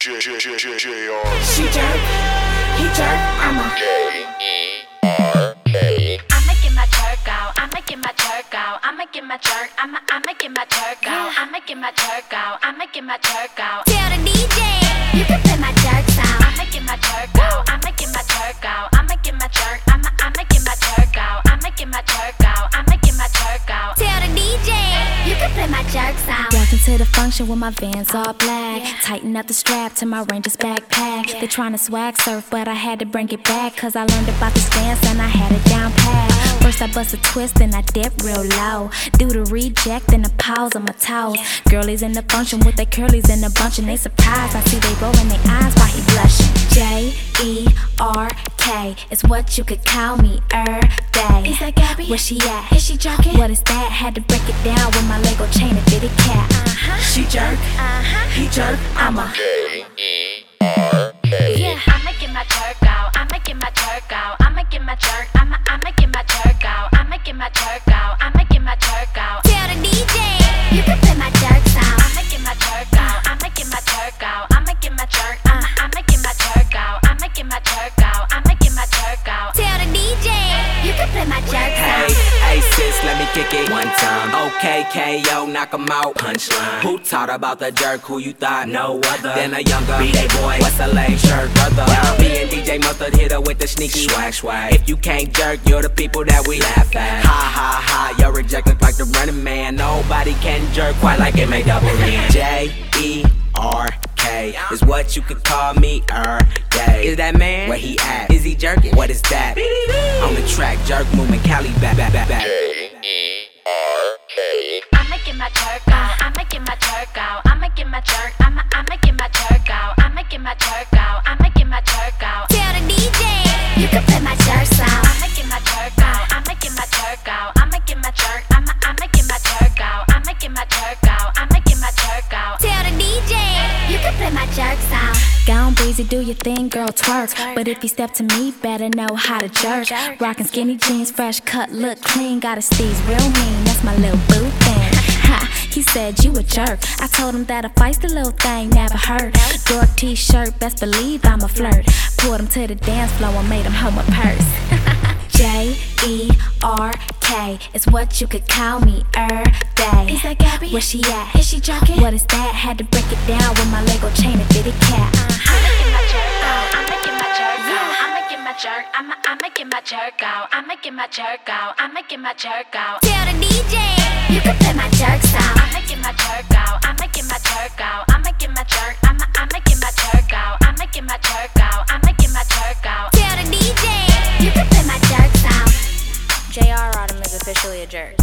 She jerk, he jerk, I'm a J-E-R-K. I'ma get my jerk out, I'ma get my jerk out, I'ma get my jerk, I'ma get my jerk out, I'ma get my jerk out, I'ma get my jerk out. Tell the DJ, you can play my jerk sound. I'ma get my jerk out, I'ma get my jerk out, I'ma get my jerk, I'ma get my jerk out, I'ma get my jerk out, I'ma get my jerk out. Tell the DJ, you can play my jerk sound. Walked into the function with my Vans all black. Tighten up the strap to my Rangers backpack. They tryna swag surf, but I had to bring it back. Cause I learned about this dance and I had it down pat. First I bust a twist and I dip real low. Do the reject and the pause on my toes. Girlies in the function with their curlies in a bunch and they surprised. I see they rolling their eyes while he blushing. J-E-R-K is what you could call me, Day. Is that Gabby? Where she at? Is she jerking? What is that? Had to break it down with my Lego chain and fitted cap. She jerk, he jerk, I'm a J-E-R-K. yeah. I'ma get my jerk out, I'ma get my jerk out, I'ma get my jerk, I'ma get my jerk out, I'ma get my jerk out, I'ma get my jerk out. Tell the DJ, you can play my jerk sound. I'ma get my jerk out, I'ma get my jerk out, I'ma get my jerk, I'ma get my jerk out, I'ma get my jerk out, I'ma get my jerk out. Tell the DJ, you can play my jerk Hey, sound. hey sis, let me kick it one time. Okay, KO, knock 'em out, punchline. Who taught about the jerk? Who you thought? No other than a younger B.A. boy. What's a lame shirt, brother? Me and DJ Mustard hit her with the sneaky swag. If you can't jerk, you're the people that we laugh at. Ha ha ha, you're rejected like the Running Man. Nobody can jerk quite like it make double in. J-E-R-K is what you could call me, Day. Is that man? Where he at? Is he jerking? What is that? On the track, jerk movement, Cali back. J-E-R-K. I'ma get my jerk out, I'ma get my jerk out, I'ma get my jerk, I'ma get my jerk out, I'ma get my jerk out, I'ma get my jerk out. Tell the DJ, you can play my jerk sound. I'ma get my jerk out, I'ma get my jerk out, I'ma get my jerk, I'ma get my jerk out, I'ma get my jerk out, I'ma get my jerk out. Tell the DJ, you can play my jerk sound. Gone breezy, do your thing, girl, twerk. But if you step to me, better know how to jerk. Rockin' skinny jeans, fresh cut, look clean. Got a steez real mean, that's my little boo thing. Ha, he said you a jerk. I told him that a feisty little thing never hurt. Dork t-shirt, best believe I'm a flirt. Pulled him to the dance floor and made him hold my purse. J-E-R-K is what you could call me, Day. Is that Gabby? Where she at? Is she jerking? What is that? Had to break it down with my Lego chain and fitted cap. I'ma get my jerk out, I'ma get my jerk out, I'ma get my jerk, I'ma get my jerk out, I'ma get my jerk out, I'ma get my jerk out. Tell the DJ, you can play my jerk sound. I'ma get my jerk out, I'ma get my jerk out, I'ma get my jerk, I'ma get my jerk out, I'ma get my jerk out, I'ma get my jerk out. Tell the DJ, you can play my jerk sound. JR Autumn is officially a jerk.